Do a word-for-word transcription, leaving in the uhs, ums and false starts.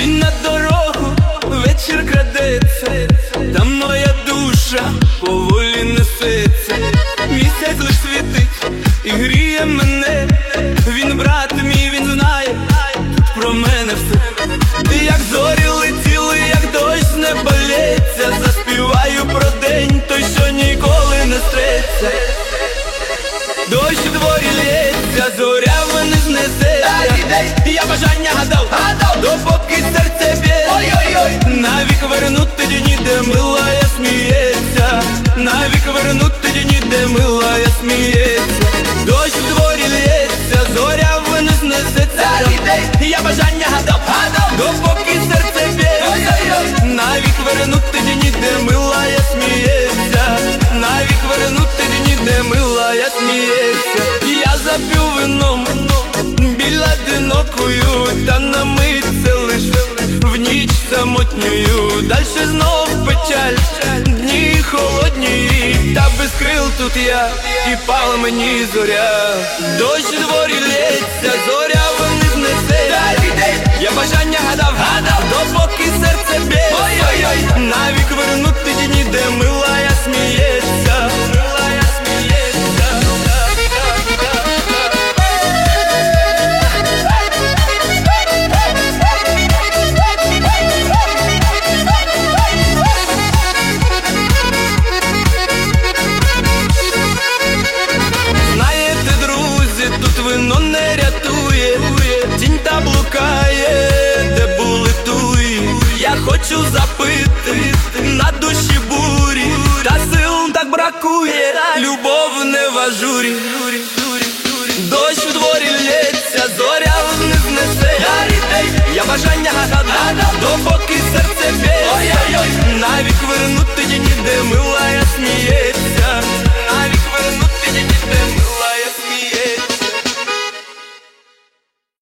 на дорогу вечір крадеться, там моя душа поволі несеться. Місяць лиш світить і гріє мене. Він брат мій, він знає тут про мене все. Як зорі летіли, як дощ не болеться. Заспіваю про день той, що ніколи не стреться. Дощ у дворі лється, зоря в мене знесеться. Я бажання гадав, допоки серце б'ється. Навік вернути дні, де милая сміється. Навік вернути дні, де милая сміється. Дощ у дворі лється, зоря в мене знесеться. Я бажання гадав, допоки серце б'ється. Навік вернути дні, де милая сміється. Навік вернути дні, де милая сміється. Я зап'ю вином біля одинокою, та на мить це лиш в ніч самотнюю. Дальше знов печаль, дні холодні, та без крил тут я, і пала мені зоря. Дощ у дворі лється, зоря вони знесе. Я бажання гадав, допоки серце б'ється. Навік вернути дні, де милая сміється. Милая сміється. Знаєте, друзі, тут вино не рятує. Тінь та блукає, де були туї. Я хочу запити, на душі бурі, та сил так бракує. Любов не в ажурі.